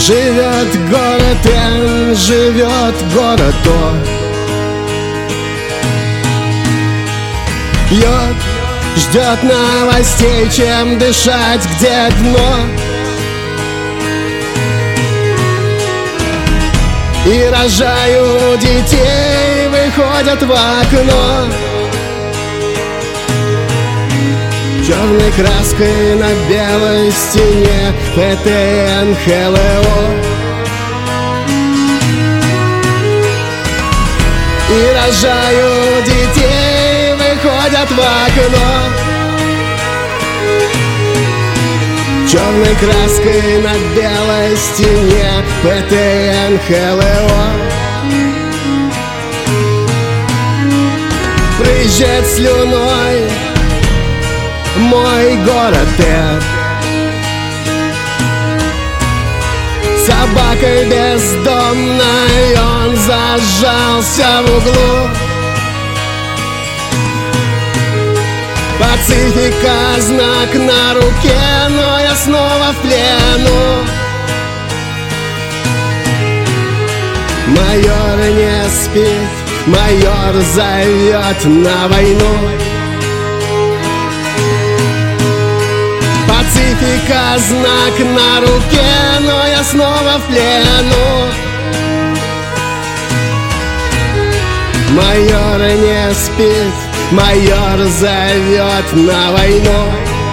Живет город Н, живет город О. Пьет, ждет новостей, чем дышать, где дно. И рожают детей, выходят в окно. Черной краской на белой стене ПТН ХЛО. И рожают детей, выходят в окно. Черной краской на белой стене ПТН ХЛО. Брызжет слюной мой город Н. Собакой бездомной он зажался в углу. Пацифика знак на руке, но я снова в плену. Майор не спит, майор зовет на войну. Пацифика знак на руке, но я снова в плену. Майор не спит, майор зовет на войну.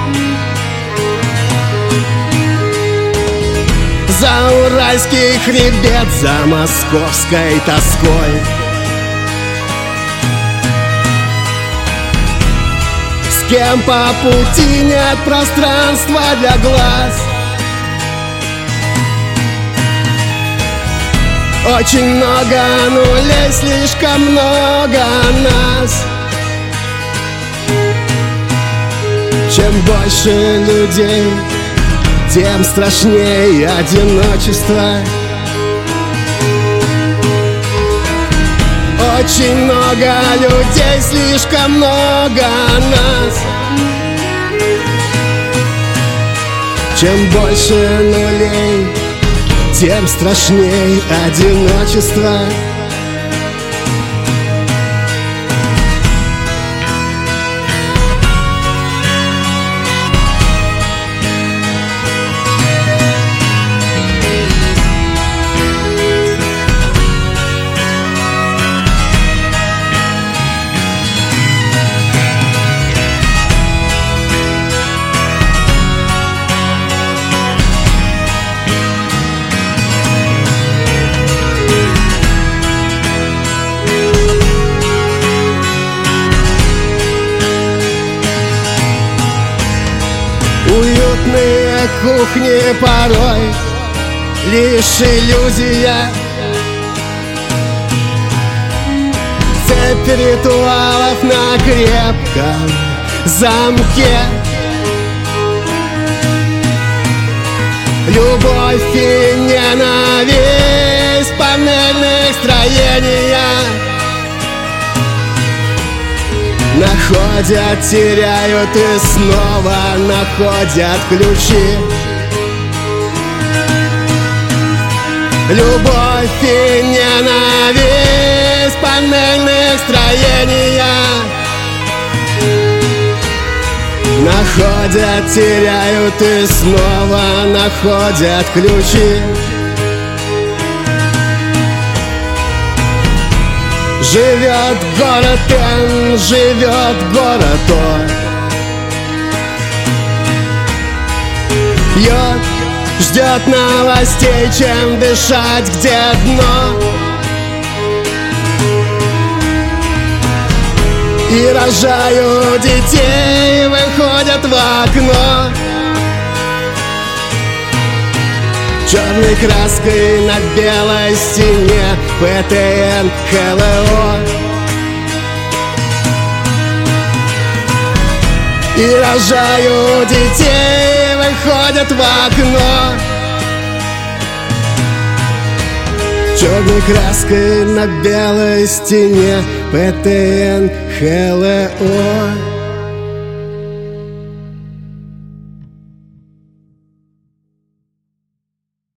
За уральский хребет, за московской тоской. С кем по пути нет пространства для глаз. Очень много нулей, слишком много нас. Чем больше людей, тем страшнее одиночество. Очень много людей, слишком много нас. Чем больше нулей, тем страшнее одиночество. Уютные кухни порой лишь иллюзия. Цепь ритуалов на крепком замке. Любовь и ненависть в панельных строениях. Находят, теряют и снова находят ключи. Любовь и ненависть в панельных строениях. Находят, теряют и снова находят ключи. Живет город Н, живет город О. Пьет, ждет новостей, чем дышать, где дно. И рожают детей, выходят в окно. Черной краской на белой стене ПТН ХЛО. И рожают детей, выходят в окно. Черной краской на белой стене ПТН ХЛО.